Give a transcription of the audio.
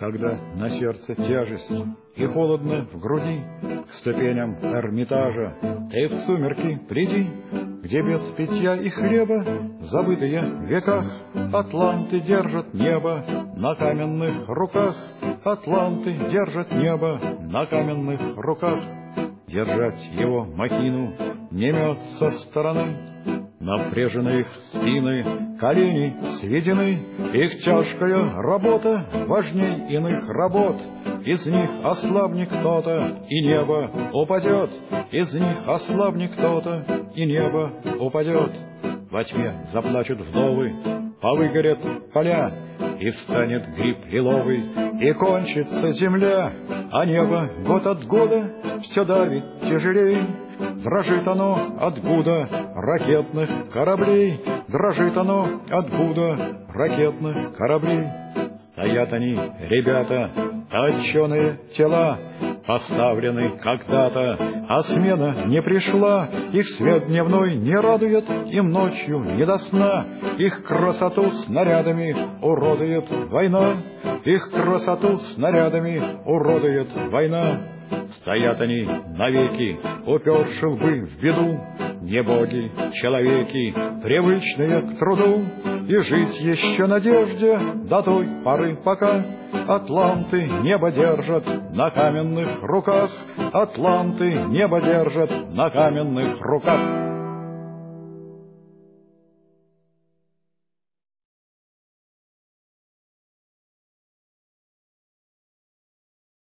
когда на сердце тяжесть и холодно в груди, к ступеням Эрмитажа ты в сумерки приди, где без питья и хлеба, забытые в веках, атланты держат небо на каменных руках, атланты держат небо на каменных руках. Держать его махину не мет со стороны, напряжены их спины, колени сведены, их тяжкая работа важней иных работ. Из них ослабнет кто-то, и небо упадет, из них ослабнет кто-то, и небо упадет. Во тьме заплачут вдовы, повыгорят поля, и встанет гриб лиловый, и кончится земля, а небо год от года все давит тяжелей. Дрожит оно от гуда ракетных кораблей, дрожит оно от гуда ракетных кораблей. Стоят они, ребята, точеные тела, поставлены когда-то, а смена не пришла. Их свет дневной не радует, им ночью не до сна. Их красоту снарядами уродует война, их красоту снарядами уродует война. Стоят они навеки, уперши лбы в беду, не боги, человеки, привычные к труду, и жить еще надежде до той поры, пока атланты небо держат на каменных руках, атланты небо держат на каменных руках.